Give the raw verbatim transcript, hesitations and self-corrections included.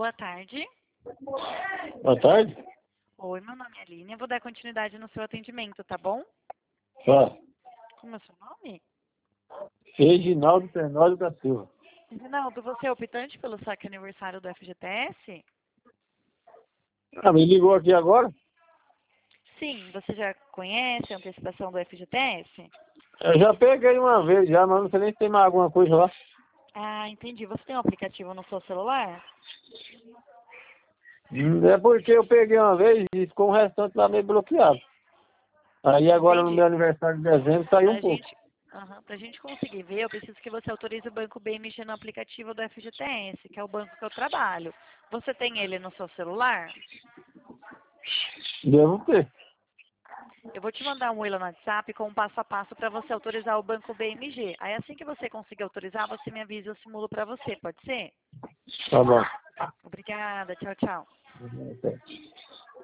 Boa tarde. Boa tarde. Oi, meu nome é Aline. Eu vou dar continuidade no seu atendimento, tá bom? Ó, Como é o seu nome? Reginaldo Fernandes da Silva. Reginaldo, você é optante pelo saque aniversário do F G T S? Ah, me ligou aqui agora? Sim, você já conhece a antecipação do F G T S? Eu já peguei uma vez já, mas não sei nem se tem mais alguma coisa lá. Ah, entendi. Você tem um aplicativo no seu celular? Hum, É porque eu peguei uma vez e ficou o restante lá meio bloqueado. Aí agora no Entendi. meu aniversário de dezembro saiu um Pra pouco. gente, aham, pra gente conseguir ver, eu preciso que você autorize o Banco B M G no aplicativo do F G T S, que é o banco que eu trabalho. Você tem ele no seu celular? Devo ter. Eu vou te mandar um oi lá no WhatsApp com um passo a passo para você autorizar o Banco B M G. Aí assim que você conseguir autorizar, você me avisa e eu simulo para você, pode ser? Tá bom. Obrigada, tchau, tchau.